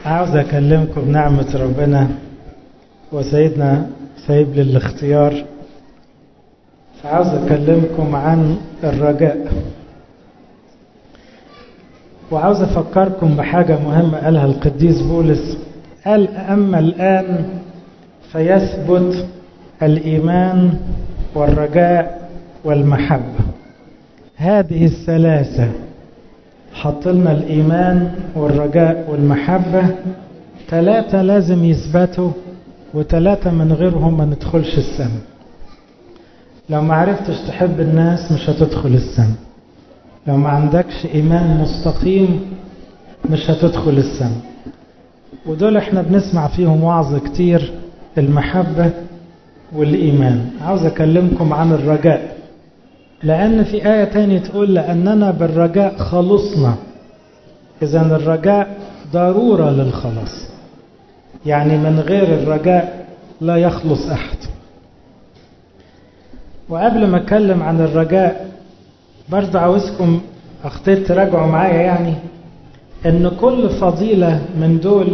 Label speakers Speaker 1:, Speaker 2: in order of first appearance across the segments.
Speaker 1: عاوز أكلمكم بنعمة ربنا وسيدنا سايب لي الاختيار. فعاوز أكلمكم عن الرجاء، وعاوز أفكركم بحاجة مهمة قالها القديس بولس. قال: أما الآن فيثبت الإيمان والرجاء والمحبة، هذه الثلاثة. حط لنا الإيمان والرجاء والمحبة، ثلاثة لازم يثبتوا، وثلاثة من غيرهم ما ندخلش السماء. لو ما عرفتش تحب الناس مش هتدخل السماء، لو ما عندكش إيمان مستقيم مش هتدخل السماء. ودول احنا بنسمع فيهم وعظ كتير، المحبة والإيمان. عاوز أكلمكم عن الرجاء، لأن في آية تانية تقول: لأننا بالرجاء خلصنا. إذن الرجاء ضرورة للخلاص، يعني من غير الرجاء لا يخلص أحد. وقبل ما أتكلم عن الرجاء برضه عاوزكم أخطيت تراجعوا معايا، يعني إن كل فضيلة من دول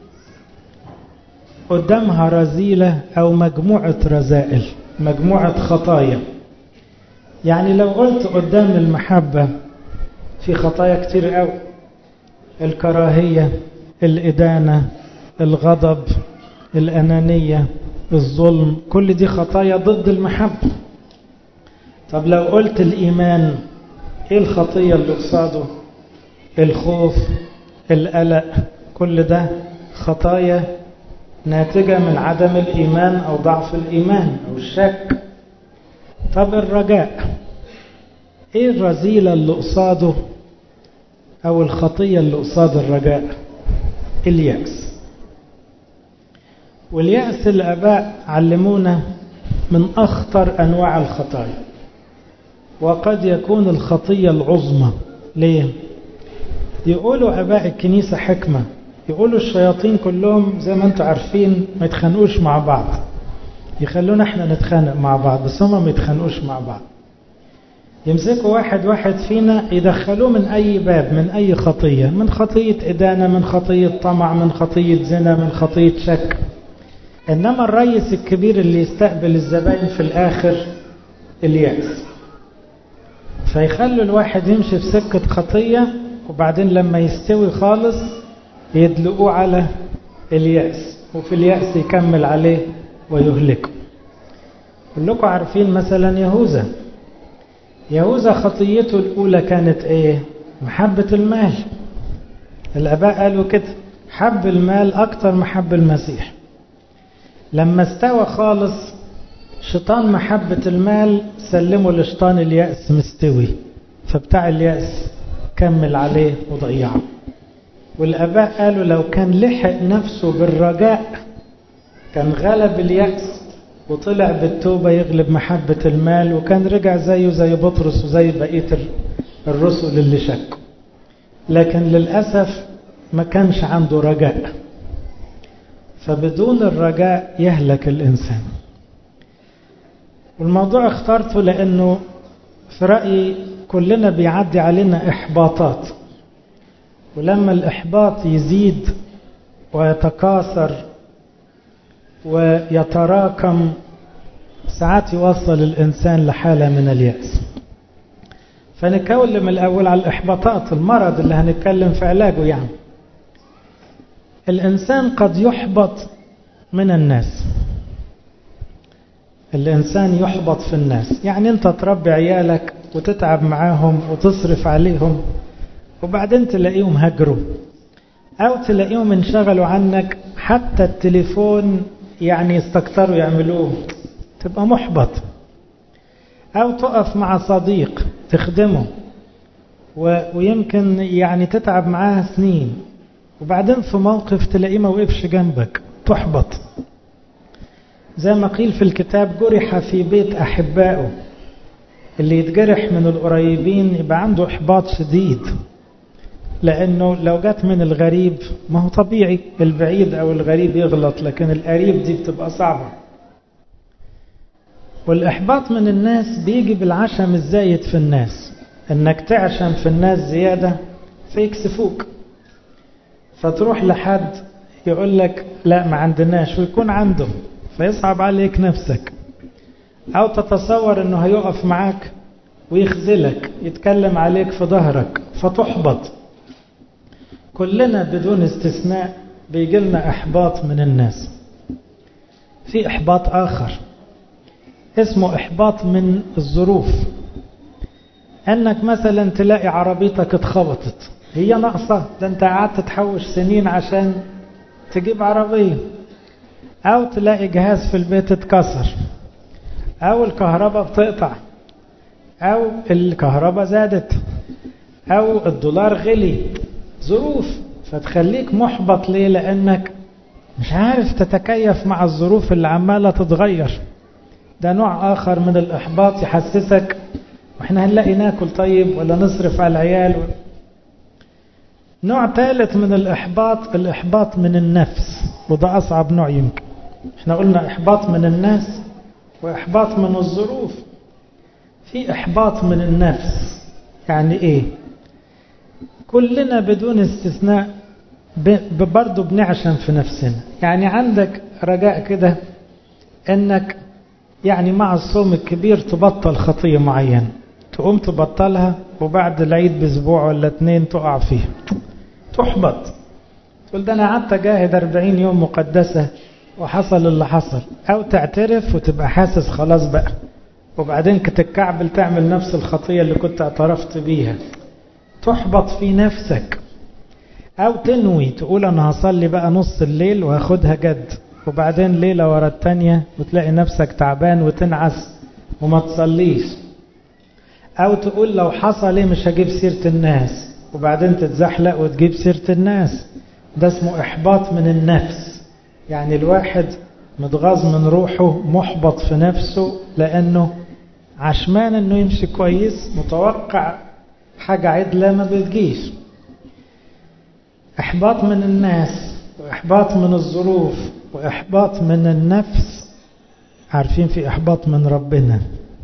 Speaker 1: قدامها رذيلة أو مجموعة رذائل، مجموعة خطايا. يعني لو قلت قدام المحبة في خطايا كتير قوي: الكراهية، الإدانة، الغضب، الأنانية، الظلم، كل دي خطايا ضد المحبة. طب لو قلت الإيمان، إيه الخطية اللي قصاده؟ الخوف، القلق، كل ده خطايا ناتجة من عدم الإيمان أو ضعف الإيمان أو الشك. طب الرجاء، إيه الرذيلة اللي قصاده أو الخطية اللي قصاد الرجاء؟ اليأس. واليأس الآباء علمونا من أخطر أنواع الخطايا، وقد يكون الخطية العظمى. ليه؟ يقولوا آباء الكنيسة حكمة، يقولوا الشياطين كلهم زي ما انتم عارفين ما يتخانقوش مع بعض، يخلونا احنا نتخانق مع بعض، بس هم ما يتخانقوش مع بعض. يمسكوا واحد واحد فينا يدخلوه من أي باب، من أي خطية، من خطية إدانة، من خطية طمع، من خطية زنا، من خطية شك. إنما الرئيس الكبير اللي يستقبل الزبائن في الآخر اليأس. فيخلوا الواحد يمشي في سكة خطية، وبعدين لما يستوي خالص يدلقوه على اليأس، وفي اليأس يكمل عليه ويهلكه. كلكم عارفين مثلا يهوذا خطيته الأولى كانت إيه؟ محبة المال. الآباء قالوا كده: حب المال أكتر محب المسيح. لما استوى خالص شيطان محبة المال سلمه لشيطان اليأس مستوي، فبتاع اليأس كمل عليه وضيعه. والآباء قالوا لو كان لحق نفسه بالرجاء كان غلب اليأس وطلع بالتوبة يغلب محبة المال، وكان رجع زيه زي بطرس وزي بقية الرسل اللي شكوا. لكن للأسف ما كانش عنده رجاء، فبدون الرجاء يهلك الإنسان. والموضوع اخترته لأنه في رأيي كلنا بيعدي علينا إحباطات، ولما الإحباط يزيد ويتكاثر ويتراكم ساعات يوصل الإنسان لحالة من اليأس. فنتكلم الأول على الإحباطات، المرض اللي هنتكلم في علاجه. يعني الإنسان قد يحبط من الناس، الإنسان يحبط في الناس. يعني أنت تربي عيالك وتتعب معاهم وتصرف عليهم، وبعدين تلاقيهم هجروا أو تلاقيهم انشغلوا عنك، حتى التليفون يعني يستكتروا يعملوه، تبقى محبط. أو تقف مع صديق تخدمه ويمكن يعني تتعب معاه سنين، وبعدين في موقف تلاقيه ما وقفش جنبك، تحبط. زي ما قيل في الكتاب: جرح في بيت أحبائه. اللي يتجرح من القريبين يبقى عنده إحباط شديد، لأنه لو جات من الغريب ما هو طبيعي البعيد أو الغريب يغلط، لكن القريب دي بتبقى صعبة. والإحباط من الناس بيجي بالعشم الزايد في الناس، إنك تعشم في الناس زيادة فيكسفوك. فتروح لحد يقول لك لا ما عندناش ويكون عنده، فيصعب عليك نفسك. أو تتصور أنه هيقف معاك ويخذلك، يتكلم عليك في ظهرك فتحبط. كلنا بدون استثناء بيجي لنا إحباط من الناس. في إحباط آخر اسمه إحباط من الظروف، أنك مثلا تلاقي عربيتك اتخبطت، هي ناقصة، ده أنت قعدت تحوش سنين عشان تجيب عربية. أو تلاقي جهاز في البيت اتكسر، أو الكهرباء بتقطع، أو الكهرباء زادت، أو الدولار غلي. ظروف فتخليك محبط. ليه؟ لأنك مش عارف تتكيف مع الظروف اللي عمالة تتغير. ده نوع آخر من الإحباط يحسسك وإحنا هنلاقي ناكل طيب ولا نصرف على العيال. نوع ثالث من الإحباط، الإحباط من النفس، وده أصعب نوع يمكن. إحنا قلنا إحباط من الناس وإحباط من الظروف. في إحباط من النفس. يعني إيه؟ كلنا بدون استثناء برضو بنعشم في نفسنا. يعني عندك رجاء كده أنك يعني مع الصوم الكبير تبطل خطية معينة، تقوم تبطلها وبعد العيد بأسبوع ولا 2 تقع فيها، تحبط، تقول ده أنا قعدت أجاهد 40 يوم مقدسة وحصل اللي حصل. أو تعترف وتبقى حاسس خلاص بقى، وبعدين تتكعبل تعمل نفس الخطية اللي كنت اعترفت بيها، تحبط في نفسك. أو تنوي تقول أنا هصلي بقى نص الليل وهاخدها جد، وبعدين ليلة ورا التانية وتلاقي نفسك تعبان وتنعس وما تصليش. أو تقول لو حصل إيه مش هجيب سيرة الناس، وبعدين تتزحلق وتجيب سيرة الناس. ده اسمه إحباط من النفس. يعني الواحد متغاظ من روحه، محبط في نفسه، لأنه عشمان أنه يمشي كويس، متوقع حاجة عدلة ما بتجيش. إحباط من الناس، وإحباط من الظروف، وإحباط من النفس. عارفين في إحباط من ربنا.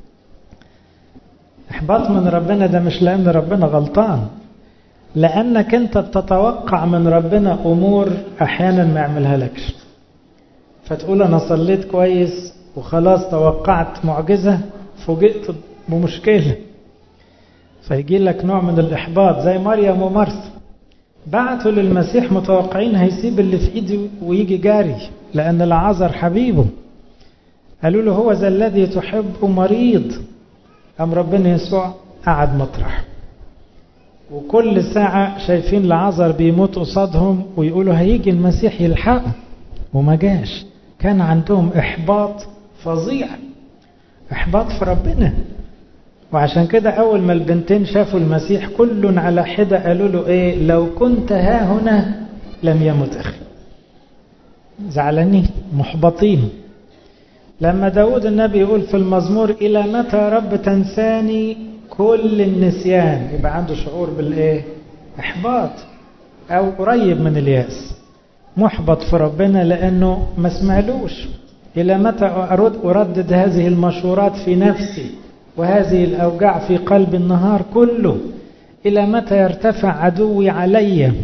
Speaker 1: إحباط من ربنا ده مش لأن ربنا غلطان، لأنك أنت بتتوقع من ربنا أمور أحيانا ما يعملها لكش، فتقول أنا صليت كويس وخلاص توقعت معجزة، فوجئت بمشكلة، فيجي لك نوع من الإحباط. زي مريم ومرثا، بعتوا للمسيح متوقعين هيسيب اللي في إيده ويجي جاري لأن العازر حبيبه. قالوا له هو ذا الذي تحبه مريض. أم ربنا يسوع قعد مطرح، وكل ساعة شايفين العازر بيموت قصادهم ويقولوا هيجي المسيح يلحقه، وما جاش. كان عندهم إحباط فظيع، إحباط في ربنا. وعشان كده أول ما البنتين شافوا المسيح كل على حدة قالوا له إيه؟ لو كنت ها هنا لم يمت أخي. زعلانين محبطين. لما داود النبي يقول في المزمور إلى متى يا رب تنساني كل النسيان، يبقى عنده شعور بالإيه؟ إحباط أو قريب من الياس، محبط في ربنا لأنه ما سمعلوش. إلى متى أردد هذه المشورات في نفسي وهذه الأوجاع في قلب النهار كله؟ إلى متى يرتفع عدوي علي؟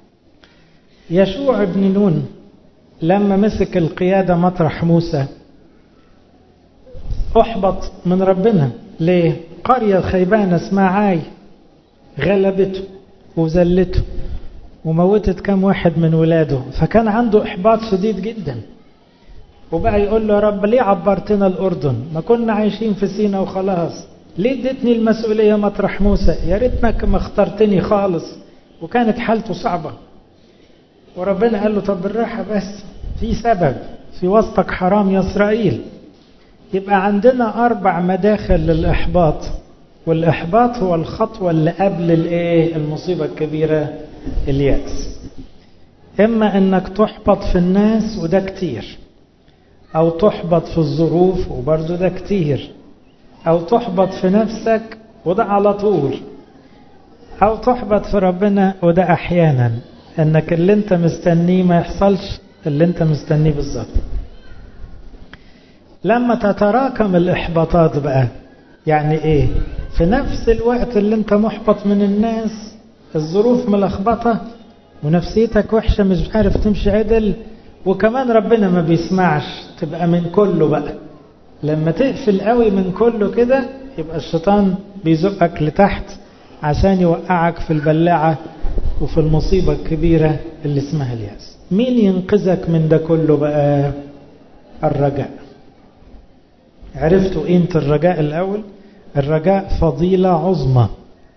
Speaker 1: يشوع بن نون لما مسك القيادة مطرح موسى أحبط من ربنا. ليه؟ قرية خيبانة اسمها عاي غلبته وزلته وموتت كم واحد من ولاده، فكان عنده إحباط شديد جدا. وبقى يقول له يا رب ليه عبرتنا الأردن؟ ما كنا عايشين في سينا وخلاص، ليه اديتني المسؤولية مطرح موسى؟ يا ريتنك ما اخترتني خالص. وكانت حالته صعبة. وربنا قال له طب بالراحة بس، في سبب، في وسطك حرام يا إسرائيل. يبقى عندنا 4 مداخل للإحباط، والإحباط هو الخطوة اللي قبل المصيبة الكبيرة، اليأس. إما أنك تحبط في الناس وده كتير، أو تحبط في الظروف وبرضو ده كتير، أو تحبط في نفسك وده على طول، أو تحبط في ربنا وده أحيانا، أنك اللي أنت مستنيه ما يحصلش اللي أنت مستنيه بالظبط. لما تتراكم الإحباطات بقى، يعني إيه؟ في نفس الوقت اللي أنت محبط من الناس، الظروف ملخبطة، ونفسيتك وحشة مش عارف تمشي عدل، وكمان ربنا ما بيسمعش، تبقى من كله بقى. لما تقفل قوي من كله كده يبقى الشيطان بيزقك لتحت عشان يوقعك في البلاعة وفي المصيبة الكبيرة اللي اسمها اليأس. مين ينقذك من ده كله بقى؟ الرجاء. عرفتوا قيمة الرجاء الأول؟ الرجاء فضيلة عظمى،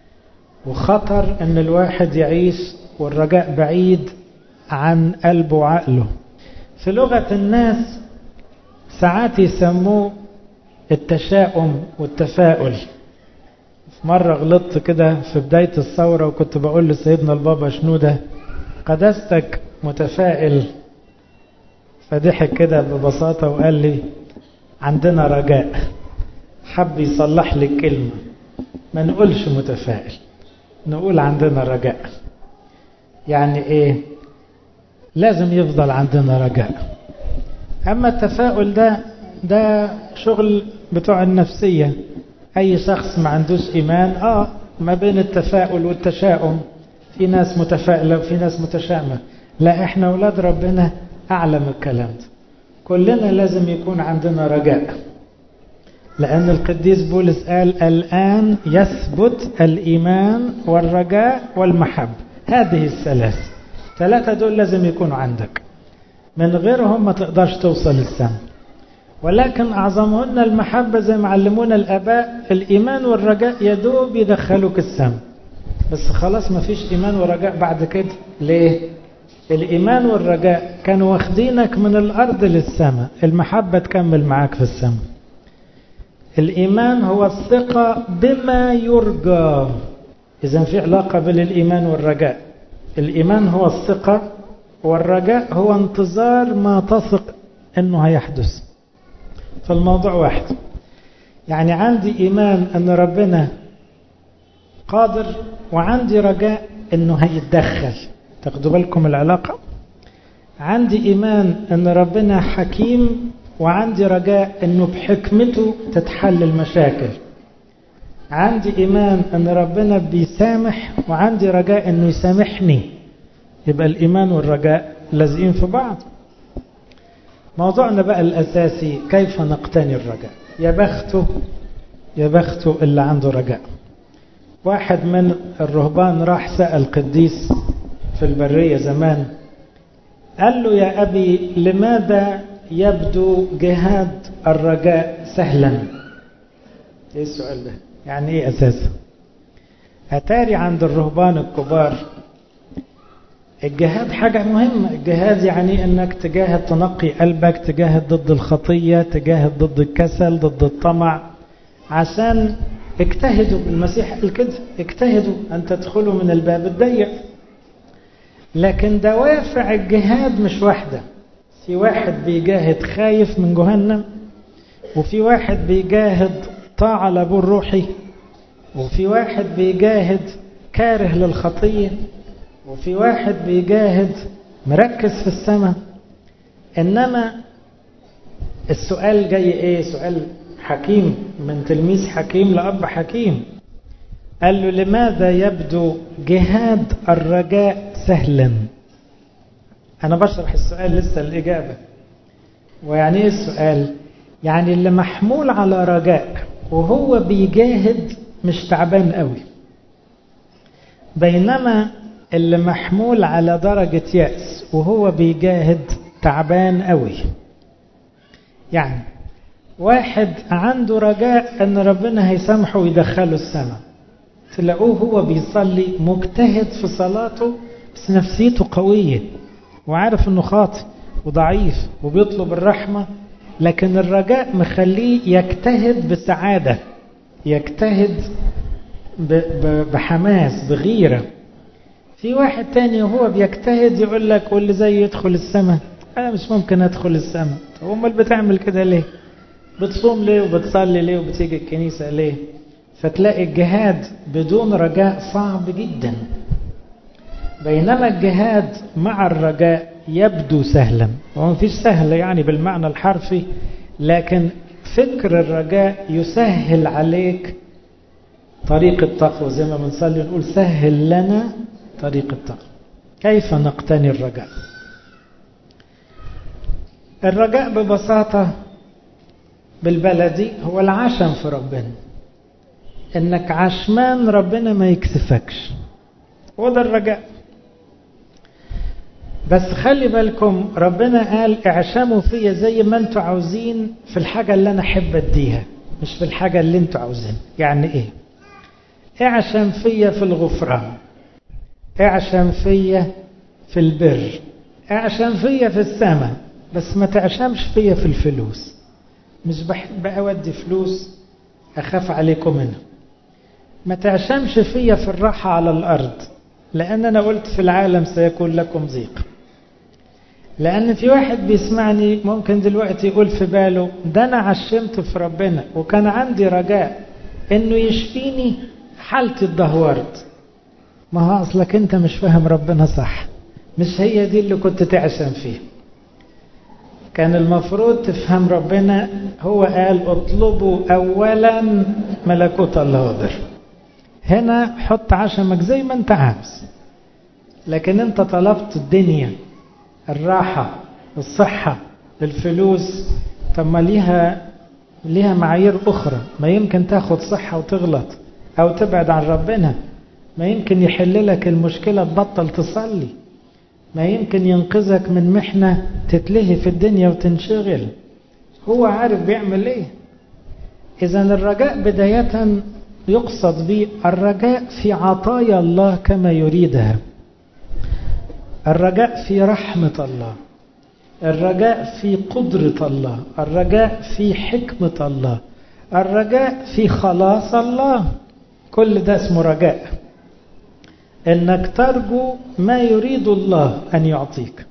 Speaker 1: وخطر ان الواحد يعيش والرجاء بعيد عن قلبه وعقله. في لغة الناس ساعات يسموه التشاؤم والتفاؤل. في مرة غلطت كده في بداية الثورة وكنت بقول لسيدنا البابا شنودة قداستك متفائل، فضحك كده ببساطة وقال لي عندنا رجاء. حب يصلح لي الكلمة، ما نقولش متفائل، نقول عندنا رجاء. يعني ايه؟ لازم يفضل عندنا رجاء. اما التفاؤل ده شغل بتوع النفسية. اي شخص ما عندوش ايمان ما بين التفاؤل والتشاؤم، في ناس متفائلة وفي ناس متشائمة. لا، احنا اولاد ربنا اعلم الكلام ده. كلنا لازم يكون عندنا رجاء، لأن القديس بولس قال الآن يثبت الإيمان والرجاء والمحبة. هذه الثلاثة دول لازم يكونوا عندك، من غيرهم ما تقدرش توصل للسماء. ولكن أعظمهن المحبة زي ما علمونا الآباء. الإيمان والرجاء يدوب يدخلوك السماء، بس خلاص ما فيش إيمان ورجاء بعد كده. ليه؟ الإيمان والرجاء كانوا واخدينك من الأرض للسماء، المحبة تكمل معاك في السماء. الإيمان هو الثقة بما يرجى. إذن في علاقة بين الإيمان والرجاء. الإيمان هو الثقة، والرجاء هو انتظار ما تثق أنه هيحدث. فالموضوع واحد. يعني عندي إيمان أن ربنا قادر، وعندي رجاء أنه هيتدخل. تاخدوا بالكم العلاقة؟ عندي إيمان أن ربنا حكيم، وعندي رجاء أنه بحكمته تتحل المشاكل. عندي إيمان أن ربنا بيسامح، وعندي رجاء أنه يسامحني. يبقى الإيمان والرجاء لازقين في بعض. موضوعنا بقى الأساسي كيف نقتني الرجاء. يا بخته اللي عنده رجاء. واحد من الرهبان راح سأل قديس في البرية زمان، قال له يا أبي لماذا يبدو جهاد الرجاء سهلا؟ ايه السؤال ده؟ يعني ايه اساسا؟ اتاري عند الرهبان الكبار الجهاد حاجة مهمة. الجهاد يعني انك تجاهد، تنقي قلبك، تجاهد ضد الخطية، تجاهد ضد الكسل، ضد الطمع، عشان اجتهدوا. المسيح قال كده اجتهدوا ان تدخلوا من الباب الضيق. لكن دوافع الجهاد مش واحدة. في واحد بيجاهد خايف من جهنم، وفي واحد بيجاهد طاعة لأبوه الروحي، وفي واحد بيجاهد كاره للخطية، وفي واحد بيجاهد مركز في السماء. إنما السؤال جاي إيه؟ سؤال حكيم من تلميذ حكيم لأب حكيم. قال له لماذا يبدو جهاد الرجاء سهلا؟ أنا بشرح السؤال لسه الإجابة. ويعني إيه السؤال؟ يعني اللي محمول على رجاء وهو بيجاهد مش تعبان قوي، بينما اللي محمول على درجة يأس وهو بيجاهد تعبان قوي. يعني واحد عنده رجاء أن ربنا هيسامحه ويدخله السماء، تلاقوه هو بيصلي مجتهد في صلاته، بس نفسيته قوية وعارف أنه خاطئ وضعيف وبيطلب الرحمة، لكن الرجاء مخليه يجتهد بسعادة، يجتهد بحماس بغيرة. في واحد تاني وهو بيجتهد يقول لك واللي زي يدخل السماء، أنا مش ممكن أدخل السماء. أمال بتعمل كده ليه؟ بتصوم ليه وبتصلي ليه وبتيجي الكنيسة ليه؟ فتلاقي الجهاد بدون رجاء صعب جدا، بينما الجهاد مع الرجاء يبدو سهلا. وما فيش سهل يعني بالمعنى الحرفي، لكن فكر الرجاء يسهل عليك طريق التقوى. زي ما بنصلي نقول سهل لنا طريق التقوى. كيف نقتني الرجاء؟ الرجاء ببساطة بالبلدي هو العشم في ربنا، انك عشمان ربنا ما يكسفكش، وده الرجاء. بس خلي بالكم ربنا قال اعشموا فيا زي ما انتوا عاوزين في الحاجة اللي انا احب اديها، مش في الحاجة اللي انتوا عاوزين. يعني ايه؟ اعشم فيا في الغفران، اعشم فيا في البر، اعشم فيا في السماء، بس ما تعشمش فيا في الفلوس. مش بحب اودي فلوس، اخاف عليكم منها. ما تعشمش فيا في الراحة على الارض، لان انا قلت في العالم سيكون لكم ضيق. لان في واحد بيسمعني ممكن دلوقتي يقول في باله ده انا عشمت في ربنا وكان عندي رجاء انه يشفيني، حالتي اتدهورت. ما هو اصلك انت مش فاهم ربنا صح، مش هي دي اللي كنت تعشم فيه. كان المفروض تفهم ربنا. هو قال اطلبوا اولا ملكوت الله وبر. هنا حط عشمك زي ما انت عاوز، لكن انت طلبت الدنيا، الراحة، الصحة، الفلوس. طب ما ليها معايير اخرى. ما يمكن تاخد صحة وتغلط او تبعد عن ربنا. ما يمكن يحل لك المشكلة تبطل تصلي. ما يمكن ينقذك من محنة تتلهي في الدنيا وتنشغل. هو عارف بيعمل ايه. اذا الرجاء بداية يقصد به الرجاء في عطايا الله كما يريدها، الرجاء في رحمة الله، الرجاء في قدرة الله، الرجاء في حكمة الله، الرجاء في خلاص الله. كل ده اسمه رجاء، انك ترجو ما يريد الله ان يعطيك.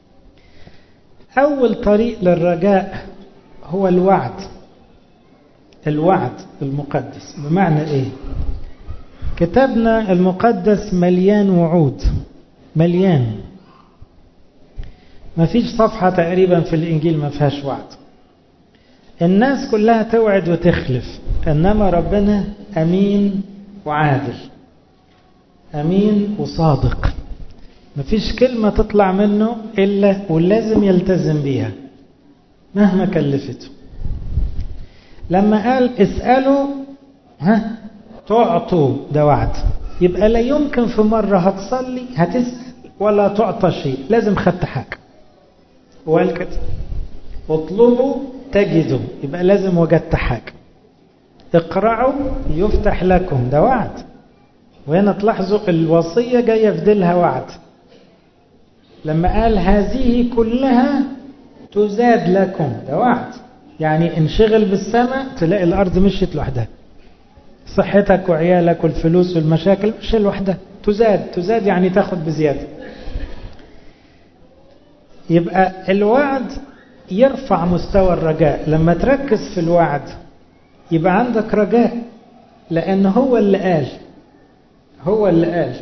Speaker 1: اول طريق للرجاء هو الوعد. الوعد المقدس. بمعنى ايه؟ كتابنا المقدس مليان وعود، مليان. ما فيش صفحة تقريبا في الانجيل ما فيهاش وعد. الناس كلها توعد وتخلف، انما ربنا امين وعادل، امين وصادق. ما فيش كلمة تطلع منه الا ولازم يلتزم بيها مهما كلفته. لما قال اسألوا تعطوا، ده وعد. يبقى لا يمكن في مرة هتصلي هتسأل ولا تعطى شيء، لازم خدت حاجة. وقال كده اطلبوا تجدوا، يبقى لازم وجدت حاجة. اقرعوا يفتح لكم، ده وعد. وهنا تلاحظوا الوصية جاية في ديلها وعد. لما قال هذه كلها تزاد لكم، ده وعد. يعني انشغل بالسماء تلاقي الأرض مشيت لوحدها. صحتك وعيالك والفلوس والمشاكل مش لوحدها، تزاد يعني تاخد بزيادة. يبقى الوعد يرفع مستوى الرجاء. لما تركز في الوعد يبقى عندك رجاء، لأن هو اللي قال.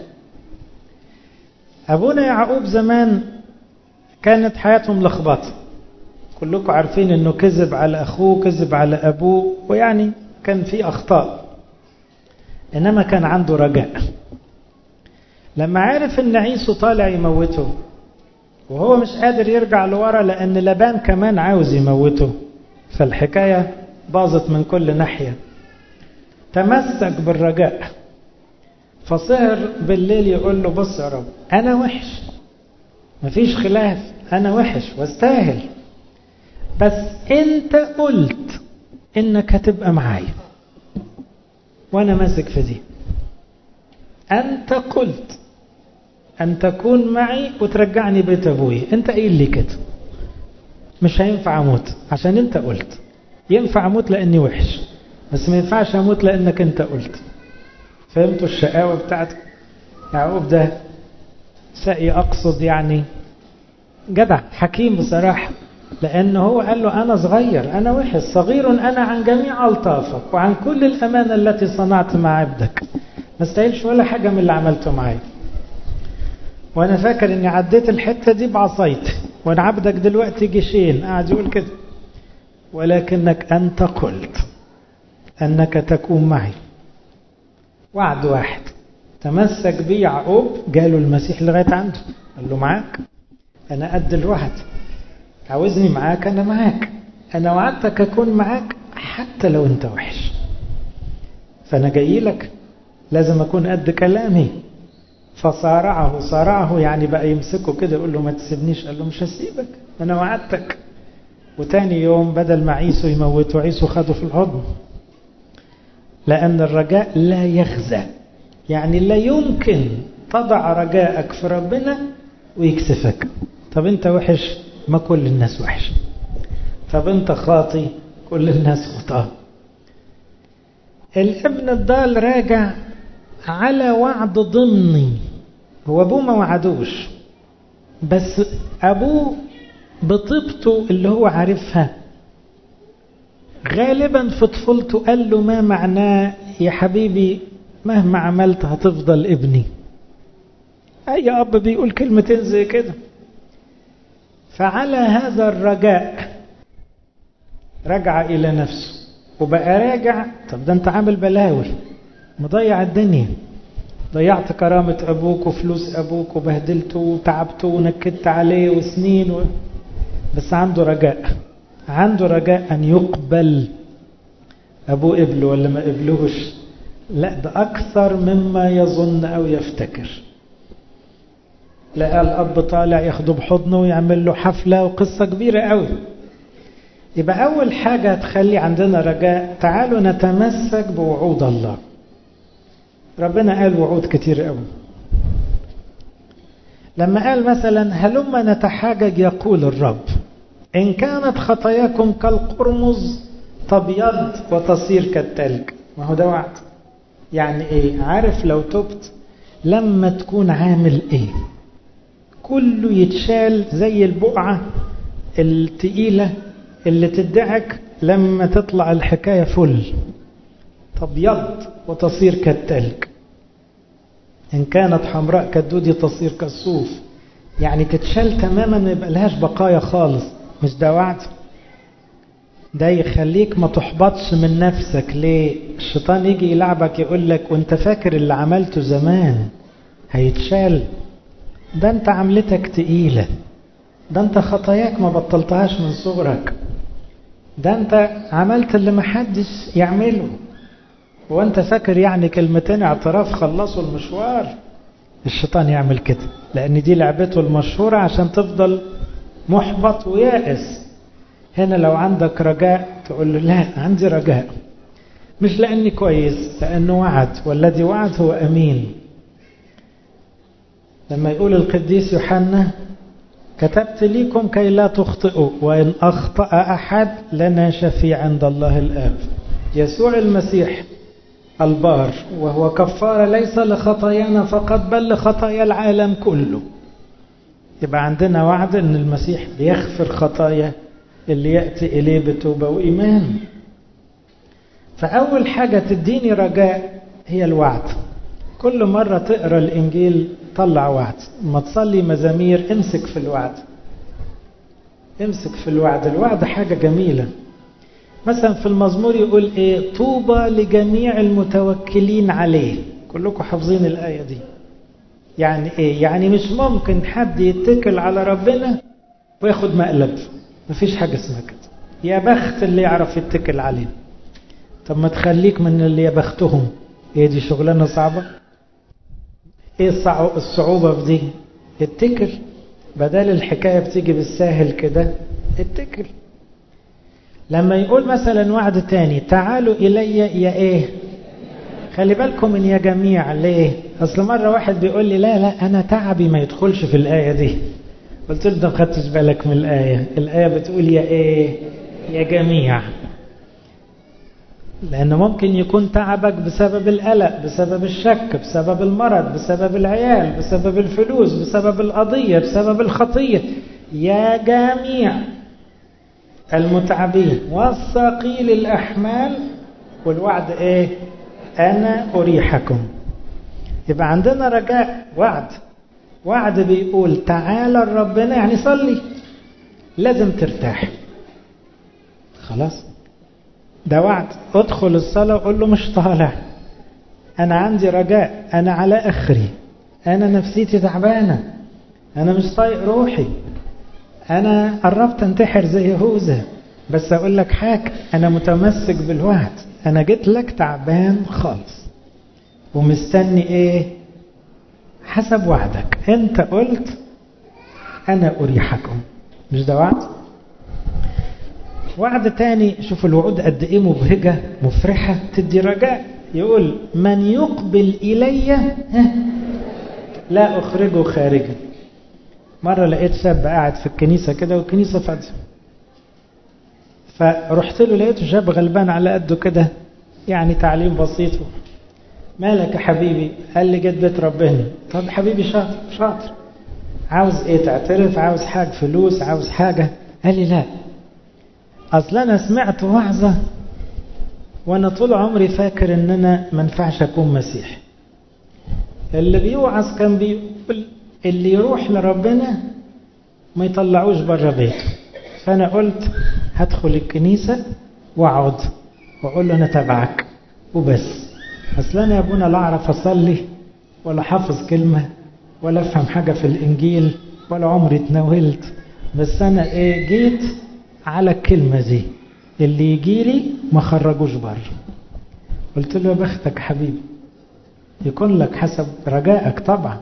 Speaker 1: أبونا يعقوب زمان كانت حياتهم لخبطة. كلكم عارفين أنه كذب على أخوه، كذب على أبوه، ويعني كان في أخطاء. إنما كان عنده رجاء. لما عرف أن عيسو طالع يموته وهو مش قادر يرجع لورا لأن لبان كمان عاوز يموته، فالحكاية باظت من كل ناحية. تمسك بالرجاء، فصهر بالليل يقول له بص يا رب أنا وحش، مفيش خلاف، أنا وحش واستاهل، بس أنت قلت إنك هتبقى معايا وأنا ماسك في دي. أنت قلت أن تكون معي وترجعني بيت أبوي، أنت قايل لي كده. مش هينفع أموت عشان أنت قلت. ينفع أموت لأني وحش، بس ما ينفعش أموت لأنك أنت قلت. فهمتوا الشقاوة بتاعت يعقوب ده؟ سقي أقصد يعني جدع حكيم بصراحة، لأنه هو قال له أنا صغير، أنا وحش، صغير أنا عن جميع ألطافك وعن كل الأمانة التي صنعت مع عبدك، ما استاهلش ولا حاجة من اللي عملته معي. وأنا فاكر أني عديت الحتة دي بعصايتي، وأنا عبدك دلوقتي جيشين. قاعد يقول كده، ولكنك أنت قلت أنك تكون معي. وعد واحد تمسك بيه يعقوب، جاله المسيح لغاية عنده. قال له معاك، أنا قد الوعد، عاوزني معاك أنا معاك، أنا وعدتك أكون معاك حتى لو أنت وحش، فأنا جاي لك لازم أكون قد كلامي. فصارعه يعني بقى يمسكه كده يقول له ما تسيبنيش، قال له مش هسيبك أنا وعدتك. وتاني يوم بدل ما عيسو يموته، عيسو خده في الحضن، لأن الرجاء لا يخزى، يعني لا يمكن تضع رجاءك في ربنا ويكسفك. طب انت وحش، ما كل الناس وحش. طب انت خاطي، كل الناس خطاه. الابن الضال راجع على وعد ضمني، هو ابوه ما وعدوش، بس ابوه بطيبته اللي هو عارفها غالبا في طفولته قال له ما معناه يا حبيبي مهما عملت هتفضل ابني. اي اب بيقول كلمتين زي كده. فعلى هذا الرجاء رجع الى نفسه وبقى راجع. طب ده انت عامل بلاوي، مضيع الدنيا، ضيعت كرامة ابوك وفلوس ابوك وبهدلته وتعبته ونكدت عليه وسنين بس عنده رجاء، عنده رجاء ان يقبل. ابوه قبله ولا ما قبلوش؟ لا، ده اكثر مما يظن او يفتكر. لقى الاب طالع ياخده بحضنه ويعمل له حفلة وقصة كبيرة قوي. يبقى اول حاجة تخلي عندنا رجاء، تعالوا نتمسك بوعود الله. ربنا قال وعود كتير قوي. لما قال مثلا هلما نتحاجج يقول الرب إن كانت خطاياكم كالقرمز تبيض وتصير كالتلج. ما هو ده وعد. يعني ايه؟ عارف لو تبت لما تكون عامل ايه كله يتشال زي البقعة التقيلة اللي تدعك لما تطلع الحكاية فل، تبيض وتصير كالتلج. إن كانت حمراء كالدودي تصير كالصوف، يعني تتشال تماما ما يبقى لهاش بقايا خالص. مش ده وعد؟ ده يخليك ما تحبطش من نفسك. ليه؟ الشيطان يجي يلعبك يقول لك وانت فاكر اللي عملته زمان هيتشال، ده انت عملتك تقيلة، ده انت خطاياك ما بطلتهاش من صغرك، ده انت عملت اللي محدش يعمله، وانت فاكر يعني كلمتين اعتراف خلصوا المشوار. الشيطان يعمل كده لان دي لعبته المشهورة عشان تفضل محبط ويائس. هنا لو عندك رجاء تقول له لا، عندي رجاء، مش لاني كويس، لانه وعد، والذي وعد هو امين. لما يقول القديس يوحنا كتبت ليكم كي لا تخطئوا وإن أخطأ أحد لنا شفيع عند الله الآب، يسوع المسيح البار، وهو كفارة ليس لخطايانا فقط بل لخطايا العالم كله. يبقى عندنا وعد أن المسيح بيغفر خطايا اللي يأتي إليه بتوبة وإيمان. فأول حاجة تديني رجاء هي الوعد. كل مرة تقرأ الإنجيل طلع وعد، ما تصلي مزامير امسك في الوعد، امسك في الوعد. الوعد حاجة جميلة. مثلا في المزمور يقول ايه؟ طوبى لجميع المتوكلين عليه. كلكم حافظين الآية دي. يعني ايه؟ يعني مش ممكن حد يتكل على ربنا وياخد مقلب، مفيش حاجة اسمها كده. يا بخت اللي يعرف يتكل عليه. طب ما تخليك من اللي يا بختهم. ايه دي شغلانة صعبة؟ ايه الصعوبة في دي؟ اتكل، بدل الحكاية بتيجي بالساهل كده، اتكل. لما يقول مثلا وعد تاني تعالوا إلي يا ايه، خلي بالكم من يا جميع. ليه؟ اصل مرة واحد بيقول لي لا انا تعبي ما يدخلش في الآية دي. قلت له ده ما خدتش بالك من الآية بتقول يا ايه، يا جميع. لأنه ممكن يكون تعبك بسبب القلق، بسبب الشك، بسبب المرض، بسبب العيال، بسبب الفلوس، بسبب القضية، بسبب الخطية. يا جميع المتعبين والثقيل الأحمال، والوعد ايه؟ أنا أريحكم. يبقى عندنا رجاء، وعد بيقول تعالى ربنا، يعني صلي لازم ترتاح. خلاص ده وعد. ادخل الصلاة وقول له مش طالع، أنا عندي رجاء، أنا على أخري، أنا نفسيتي تعبانة، أنا مش طايق روحي، أنا قربت انتحر زي يهوذا. بس أقول لك حاجة، أنا متمسك بالوعد، أنا جيت لك تعبان خالص ومستني إيه؟ حسب وعدك. أنت قلت أنا أريحكم، مش ده وعد؟ وعد تاني، شوف الوعود قد إيه مبهجة مفرحة تدي رجاء. يقول من يقبل إلي لا أخرجه خارجا. مرة لقيت شاب قاعد في الكنيسة كده والكنيسة فاضية، فرحت له لقيته شاب غلبان على قده كده، يعني تعليم بسيط. مالك يا حبيبي؟ قال لي جيت بيت ربنا. طب حبيبي شاطر شاطر، عاوز ايه؟ تعترف؟ عاوز حاجة فلوس؟ عاوز حاجة؟ قال لي لا، اصل انا سمعت وعظة وانا طول عمري فاكر ان انا منفعش اكون مسيحي. اللي بيوعظ كان بيقول اللي يروح لربنا ما يطلعوش بره بيته. فانا قلت هدخل الكنيسة واقعد واقول له انا تبعك وبس. اصل انا يا ابونا لا اعرف اصلي ولا حافظ كلمة ولا افهم حاجة في الانجيل ولا عمري اتناولت، بس انا ايه جيت على الكلمة دي، اللي يجيلي ما خرجوش بره. قلت له يا بختك حبيبي، يكون لك حسب رجائك طبعا.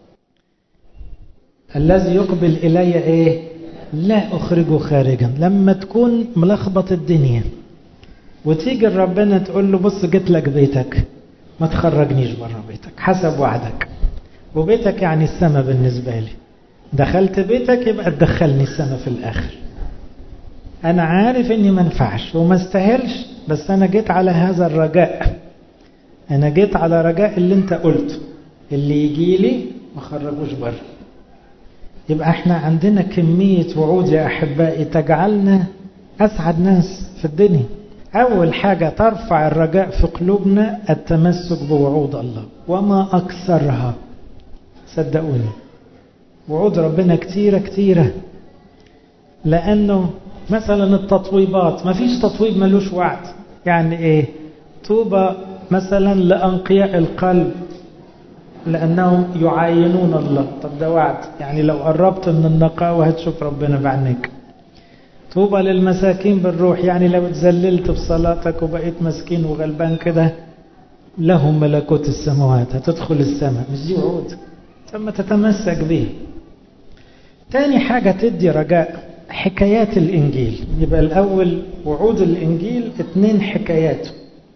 Speaker 1: الذي يقبل إلي إيه؟ لا أخرجه خارجا. لما تكون ملخبط الدنيا وتيجي ربنا تقول له بص جيت لك بيتك، ما تخرجنيش بره بيتك حسب وعدك. وبيتك يعني السماء بالنسبة لي، دخلت بيتك يبقى تدخلني السماء في الآخر. أنا عارف إني منفعش وما استاهلش، بس أنا جيت على هذا الرجاء، أنا جيت على رجاء اللي أنت قلت اللي يجي لي ما خرجوش بره. يبقى احنا عندنا كمية وعود يا أحبائي تجعلنا أسعد ناس في الدنيا. أول حاجة ترفع الرجاء في قلوبنا التمسك بوعود الله، وما أكثرها. صدقوني وعود ربنا كتيرة كتيرة، لأنه مثلا التطويبات، ما فيش تطويب ملوش وعد. يعني ايه؟ طوبى مثلا لأنقياء القلب لأنهم يعاينون الله. طب ده وعد، يعني لو قربت من النقاوة هتشوف ربنا بعينيك. طوبى للمساكين بالروح، يعني لو اتذللت بصلاتك وبقيت مسكين وغلبان كده لهم ملكوت السماوات، هتدخل السماء. مش دي وعود؟ ثم تتمسك به. تاني حاجة تدي رجاء حكايات الإنجيل. يبقى الأول وعود الإنجيل، 2 حكاياته.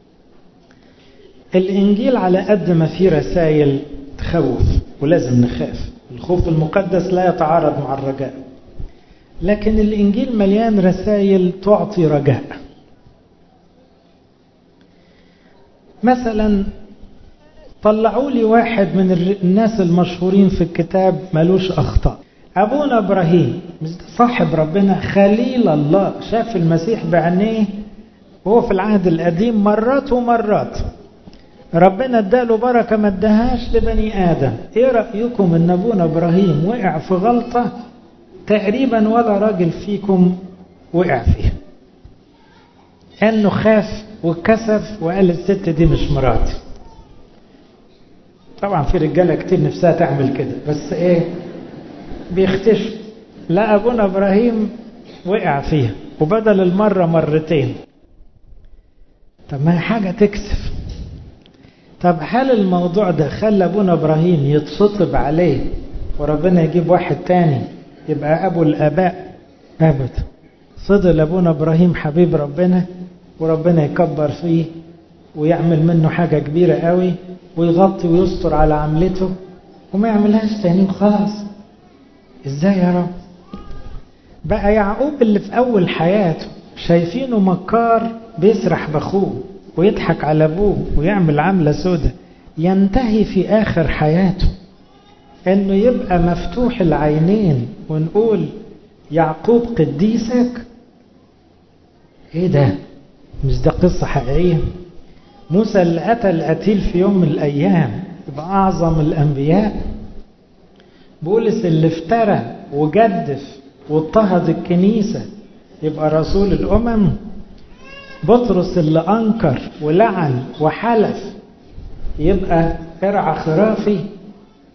Speaker 1: الإنجيل على قد ما فيه رسائل تخوف ولازم نخاف، الخوف المقدس لا يتعارض مع الرجاء، لكن الإنجيل مليان رسائل تعطي رجاء. مثلا طلعوا لي واحد من الناس المشهورين في الكتاب ملوش أخطاء. أبونا إبراهيم صاحب ربنا، خليل الله، شاف المسيح بعينيه وهو في العهد القديم مرات ومرات. ربنا اداله بركة ما ادهاش لبني آدم. ايه رأيكم ان ابونا إبراهيم وقع في غلطة تقريبا ولا راجل فيكم وقع فيها؟ انه خاف واتكسف وقال الست دي مش مراتي. طبعا في رجالة كتير نفسها تعمل كده، بس ايه بيختشوا. لا، ابونا إبراهيم وقع فيها وبدل المرة مرتين. طب ما هي حاجة تكسف. طب هل الموضوع ده خلى ابونا إبراهيم يتشطب عليه وربنا يجيب واحد تاني يبقى ابو الاباء؟ ابدا. فضل ابونا إبراهيم حبيب ربنا وربنا يكبر فيه ويعمل منه حاجة كبيرة قوي ويغطي ويستر على عملته وما يعملهاش تاني وخلاص. ازاي يا رب؟ بقى يعقوب اللي في اول حياته شايفينه مكار بيسرح باخوه ويضحك على ابوه ويعمل عملة سودة، ينتهي في اخر حياته انه يبقى مفتوح العينين ونقول يعقوب قديسك. ايه ده؟ مش ده قصة حقيقية؟ موسى اللي قتل قتيل في يوم من الايام يبقى اعظم الانبياء. بولس اللي افترى وجدف واضطهد الكنيسة يبقى رسول الامم. بطرس اللي انكر ولعن وحلف يبقى ارعى خرافي.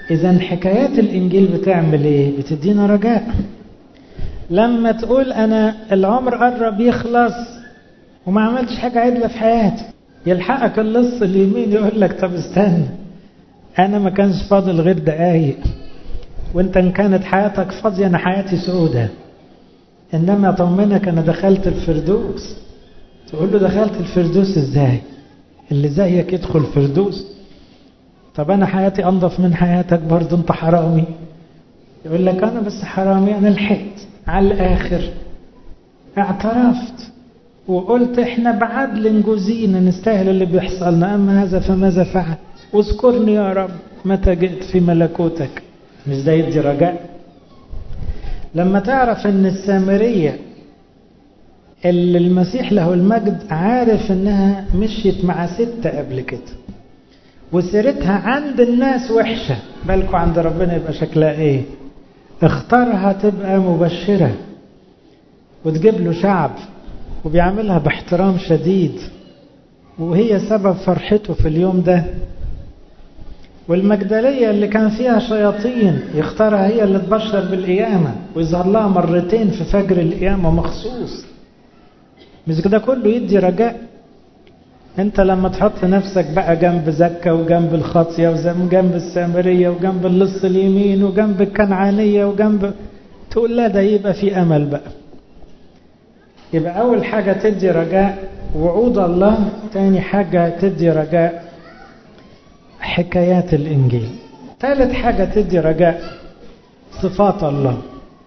Speaker 1: إذن حكايات الإنجيل بتعمل إيه؟ بتدينا رجاء. لما تقول أنا العمر قرب يخلص وما عملتش حاجة عدلة في حياتي، يلحقك اللص اليمين يقول لك طب استنى، أنا ما كانش فاضل غير دقايق، وانت ان كانت حياتك فاضية أنا حياتي سودة، إنما طمنك أنا دخلت الفردوس. تقول له دخلت الفردوس إزاي؟ اللي زيك يدخل الفردوس؟ طب أنا حياتي أنظف من حياتك برضو، أنت حرامي. يقول لك أنا بس حرامي، أنا لحقت على الآخر، اعترفت وقلت إحنا بعدل جوزينا نستاهل اللي بيحصلنا، أما هذا فماذا فعل، واذكرني يا رب متى جئت في ملكوتك. مش ده يدي رجاء؟ لما تعرف ان السامرية اللي المسيح له المجد عارف انها مشيت مع ستة قبل كده وسيرتها عند الناس وحشة، بالكوا عند ربنا يبقى شكلها ايه؟ اختارها تبقى مبشرة وتجيب له شعب وبيعملها باحترام شديد، وهي سبب فرحته في اليوم ده. والمجدلية اللي كان فيها شياطين يختارها هي اللي تبشر بالقيامة ويظهر لها مرتين في فجر القيامة مخصوص. مش كده كله يدي رجاء؟ انت لما تحط نفسك بقى جنب زكا وجنب الخاطية وجنب السامرية وجنب اللص اليمين وجنب الكنعانية وجنب، تقول لا ده يبقى في أمل بقى. يبقى أول حاجة تدي رجاء وعود الله، تاني حاجة تدي رجاء حكايات الإنجيل، ثالث حاجة تدي رجاء صفات الله.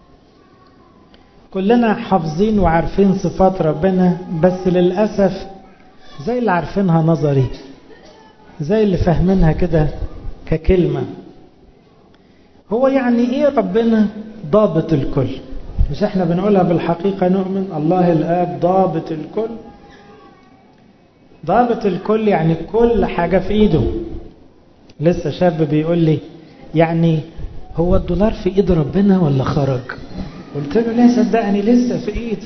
Speaker 1: كلنا حافظين وعارفين صفات ربنا، بس للأسف زي اللي عارفينها نظري، زي اللي فاهمينها كده ككلمة. هو يعني ايه ربنا ضابط الكل؟ مش احنا بنقولها بالحقيقة نؤمن الله الآب ضابط الكل؟ ضابط الكل يعني كل حاجة في ايده. لسه شاب بيقول لي يعني هو الدولار في ايد ربنا ولا خرج؟ قلت له لا صدقني لسه في ايده.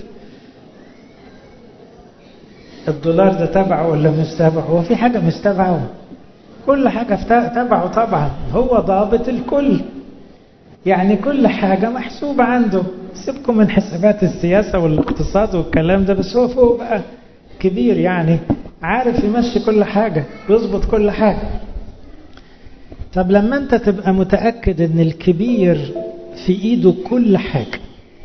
Speaker 1: الدولار ده تبعه ولا مش تبعه؟ هو في حاجة مش تبعه؟ كل حاجة تبعه طبعا. هو ضابط الكل، يعني كل حاجة محسوبة عنده. سيبكم من حسابات السياسة والاقتصاد والكلام ده، بس هو فوق بقى كبير، يعني عارف يمشي كل حاجة ويظبط كل حاجة. طب لما انت تبقى متأكد ان الكبير في ايده كل حاجة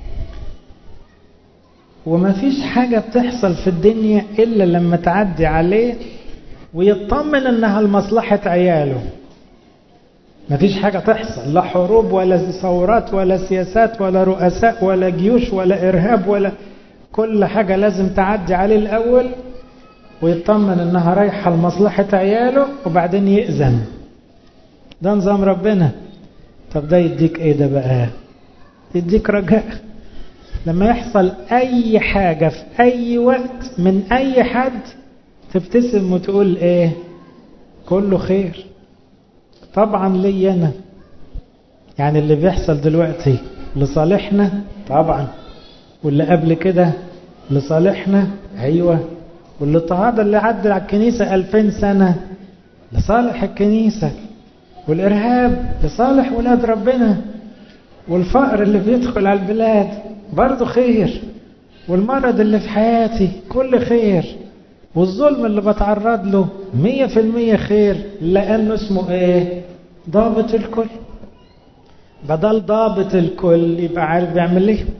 Speaker 1: وما فيش حاجة بتحصل في الدنيا إلا لما تعدي عليه ويطمن انها لمصلحة عياله، ما فيش حاجة تحصل، لا حروب ولا ثورات ولا سياسات ولا رؤساء ولا جيوش ولا إرهاب ولا، كل حاجة لازم تعدي عليه الأول ويطمن انها رايحة لمصلحة عياله وبعدين يأذن. ده نظام ربنا. طب ده يديك ايه ده بقى؟ يديك رجاء. لما يحصل اي حاجة في اي وقت من اي حد تبتسم وتقول ايه؟ كله خير. طبعا لي انا، يعني اللي بيحصل دلوقتي لصالحنا طبعا، واللي قبل كده لصالحنا ايوه، والاضطهاد اللي عدى على الكنيسة 2000 سنة لصالح الكنيسة، والإرهاب لصالح ولاد ربنا، والفقر اللي بيدخل على البلاد برضو خير، والمرض اللي في حياتي كل خير، والظلم اللي بتعرض له 100% خير، لأنه اسمه ايه؟ ضابط الكل. بدل ضابط الكل يبقى عارف بيعمل ايه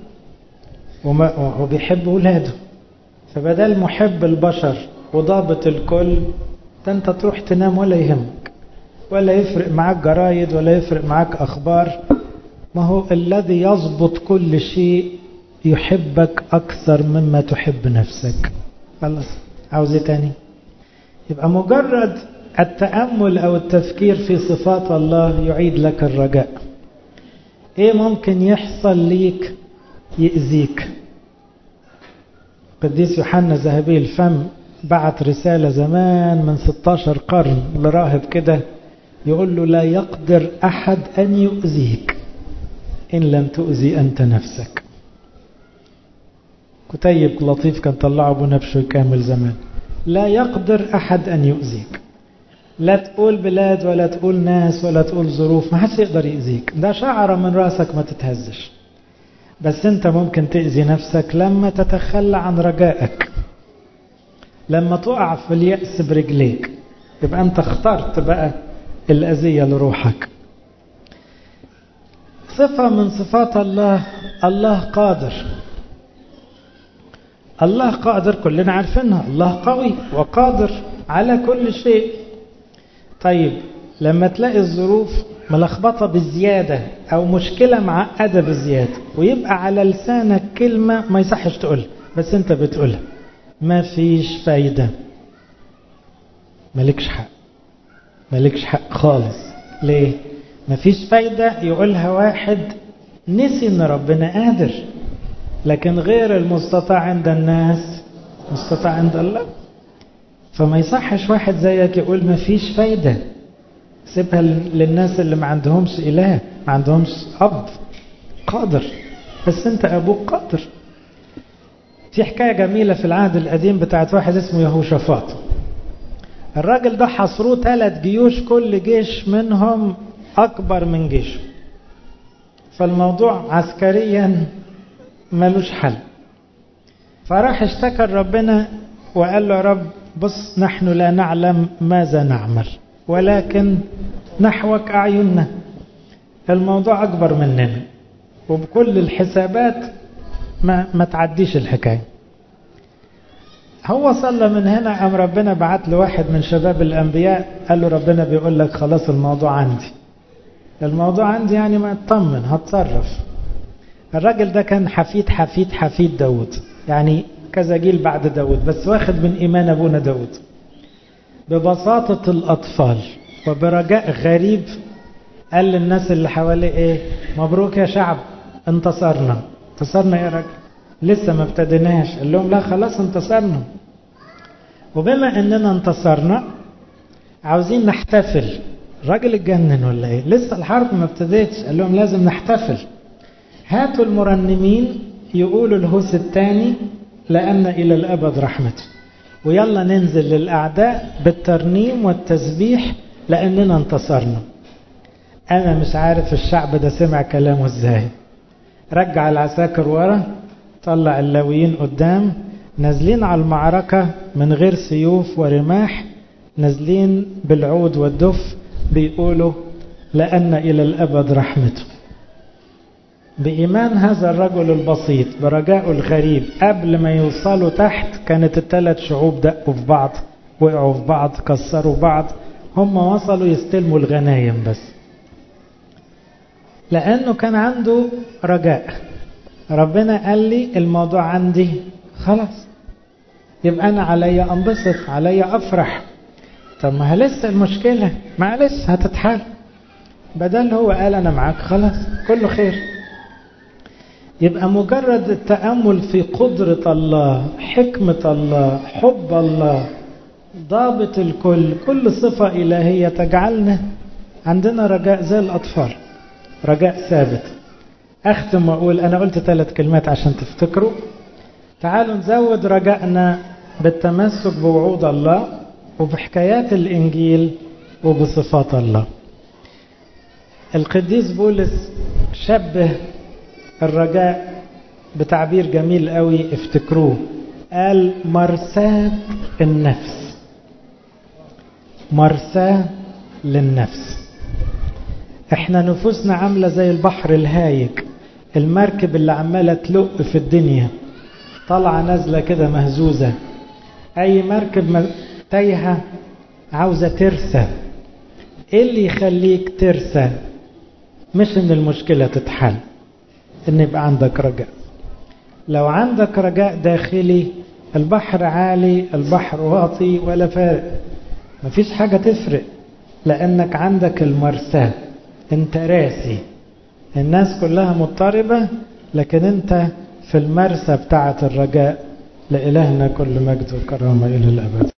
Speaker 1: وبيحب ولاده. فبدل محب البشر وضابط الكل، ده انت تروح تنام ولا يهمك، ولا يفرق معاك جرايد ولا يفرق معاك أخبار. ما هو الذي يضبط كل شيء يحبك أكثر مما تحب نفسك. خلاص، عاوز ايه تاني؟ يبقى مجرد التأمل أو التفكير في صفات الله يعيد لك الرجاء. ايه ممكن يحصل ليك يأذيك؟ قديس يوحنا ذهبي الفم بعت رسالة زمان من 16 قرن لراهب كده يقول له لا يقدر أحد أن يؤذيك إن لم تؤذي أنت نفسك. كتيب لطيف كان طلعه أبو نبشوي كامل زمان. لا يقدر أحد أن يؤذيك. لا تقول بلاد ولا تقول ناس ولا تقول ظروف، ما حدش يقدر يأذيك، ده شعرة من راسك ما تتهزش. بس انت ممكن تأذي نفسك لما تتخلى عن رجائك، لما تقع في اليأس برجليك، يبقى انت اخترت بقى الأذية لروحك. صفة من صفات الله، الله قادر. الله قادر كلنا عارفينها، الله قوي وقادر على كل شيء. طيب لما تلاقي الظروف ملخبطة بزيادة أو مشكلة معقدة بزيادة، ويبقى على لسانك كلمة ما يصحش تقولها بس انت بتقولها، ما فيش فايدة، مالكش حق، مالكش حق خالص. ليه؟ ما فيش فايدة يقولها واحد نسي ان ربنا قادر، لكن غير المستطاع عند الناس مستطاع عند الله. فما يصحش واحد زيك يقول ما فيش فايدة، سيبها للناس اللي ما عندهمش إله، ما عندهمش أب قادر، بس انت أبوك قادر. في حكاية جميلة في العهد القديم بتاعت واحد اسمه يهوشافاط. الراجل ده حصروه 3 جيوش، كل جيش منهم أكبر من جيشه، فالموضوع عسكريا ملوش حل. فراح اشتكى ربنا وقال له يا رب بص، نحن لا نعلم ماذا نعمل ولكن نحوك أعيننا، الموضوع أكبر مننا وبكل الحسابات ما تعديش الحكاية. هو صلى من هنا، قام ربنا بعت له واحد من شباب الأنبياء قال له ربنا بيقول لك خلاص الموضوع عندي، الموضوع عندي يعني ما اطمن هتصرف. الراجل ده كان حفيد داود، يعني كذا جيل بعد داود، بس واخد من إيمان أبونا داود. ببساطة الأطفال وبرجاء غريب قال للناس اللي حواليه ايه؟ مبروك يا شعب، انتصرنا. انتصرنا يا راجل؟ لسه ما ابتديناش. قال لهم لا خلاص انتصرنا، وبما اننا انتصرنا عاوزين نحتفل. الراجل اتجنن ولا ايه؟ لسه الحرب ما ابتدتش. قال لهم لازم نحتفل، هاتوا المرنمين يقولوا الهوس الثاني لأن إلى الأبد رحمته، ويلا ننزل للأعداء بالترنيم والتسبيح لأننا انتصرنا. أنا مش عارف الشعب ده سمع كلامه ازاي. رجع العساكر ورا، طلع اللاويين قدام، نازلين على المعركة من غير سيوف ورماح، نازلين بالعود والدف، بيقولوا لأن إلى الأبد رحمته. بإيمان هذا الرجل البسيط برجاء الغريب، قبل ما يوصلوا تحت كانت ال3 شعوب دقوا في بعض، وقعوا في بعض، كسروا بعض. هم وصلوا يستلموا الغنايم بس لأنه كان عنده رجاء. ربنا قال لي الموضوع عندي خلاص، يبقى أنا علي أنبسط، علي أفرح. طب ما لسه المشكلة، معلش هتتحل. بدل هو قال أنا معاك خلاص كله خير. يبقى مجرد التأمل في قدرة الله، حكمة الله، حب الله، ضابط الكل، كل صفة إلهية تجعلنا عندنا رجاء زي الأطفال، رجاء ثابت. أختم وأقول، أنا قلت 3 كلمات عشان تفتكروا. تعالوا نزود رجائنا بالتمسك بوعود الله وبحكايات الإنجيل وبصفات الله. القديس بولس شبه الرجاء بتعبير جميل قوي، افتكروه، قال مرساة النفس، مرساة للنفس. احنا نفوسنا عاملة زي البحر الهايج، المركب اللي عمالة تلق في الدنيا، طالعة نازلة كده مهزوزة. اي مركب تايهة عاوزة ترسى. ايه اللي يخليك ترسى؟ مش ان المشكلة تتحل، ان يبقى عندك رجاء. لو عندك رجاء داخلي، البحر عالي البحر واطي ولا فارق، مفيش حاجة تفرق، لانك عندك المرساة، انت راسي. الناس كلها مضطربة لكن انت في المرسى بتاعة الرجاء. لإلهنا كل مجد وكرامة إلى الأبد.